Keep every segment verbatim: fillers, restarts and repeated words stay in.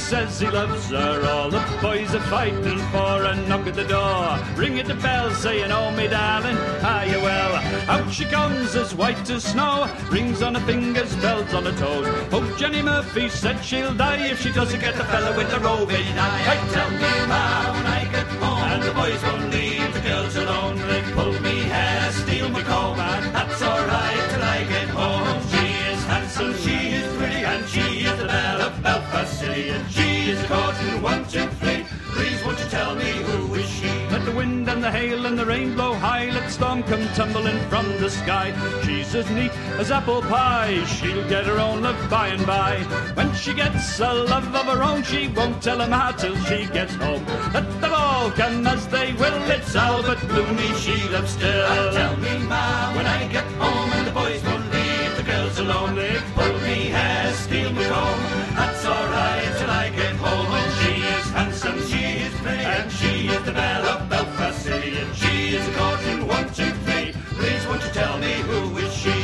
says he loves her. All the boys are fighting for a knock at the door. Ringing the bell saying, oh me darling, are you well? Out she comes as white as snow, rings on her fingers, bells on her toes. Oh, Jenny Murphy said she'll die if she doesn't get the fella with the roving eye. I tell me ma when I get home, and the boys won't leave the girls alone. They pull me hair, steal my comb, and that's alright till I get home. She is handsome, she is pretty, and she is the belle of Belfast City, and she is caught in one, two, three. Please won't you tell me who is she? Let the wind and the hail and the rain blow high, let storm come tumbling from the sky. She's as neat as apple pie, she'll get her own love by and by. When she gets a love of her own, she won't tell him how till she gets home. Let them all come as they will, it's Albert Blooney she loves still. Uh, tell me ma when I get home, and the boys won't leave the girls alone. They pull me hair, steal me comb, that's alright till I get home. And she is handsome, she is pretty, and she is the belle of Belfast City, and she is caught in one, two, three. Please won't you tell me who is she?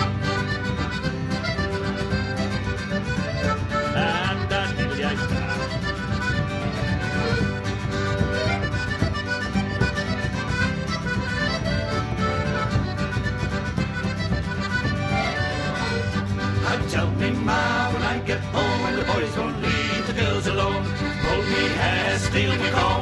And that is the tell me ma when I get home, and the boys won't leave the girls alone. Pull me hair, steal me comb,